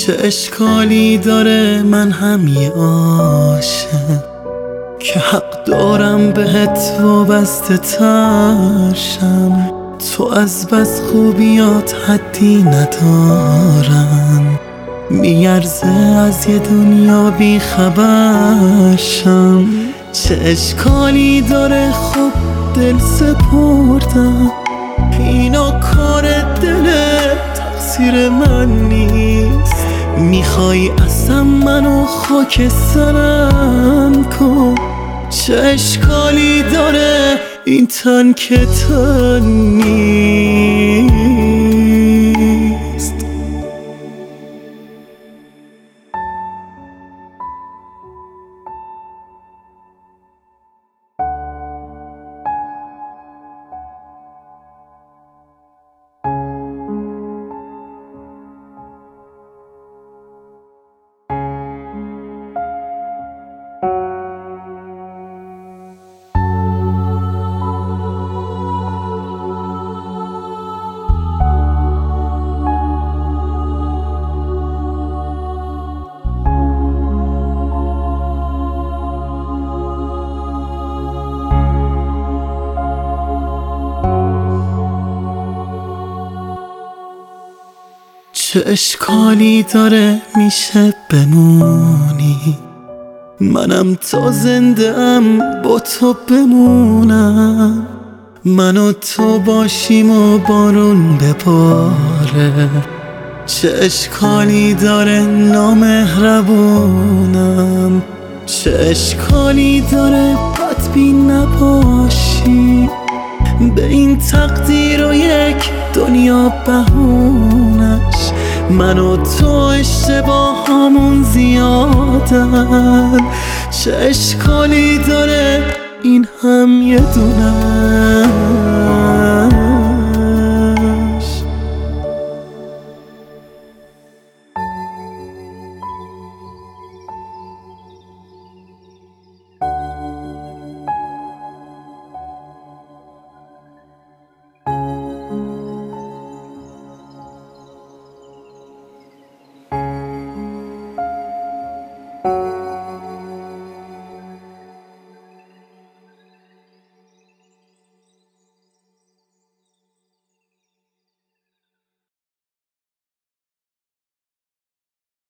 چه اشکالی داره من هم یه عاشق که حق دارم بهت وابسته ترشم. تو از بس خوبیات حدی ندارن، میارزه از یه دنیا بی خبرشم. چه اشکالی داره خب دل سپردم، اینا کار دله تقصیر من نیست. میخوای اصلا منو خاک سرم کن. چه اشکالی داره این تن که تن نیست. چه اشکالی داره میشه بمونی، منم تا زنده ام با تو بمونم. من و تو باشیم و بارون بباره. چه اشکالی داره نامهربونم. چه اشکالی داره بدبین نباشی، به این تقدیر و یک دنیا بهونش. من و تو اشتباهامون زیادن، چه اشکالی داره این هم یه دونه.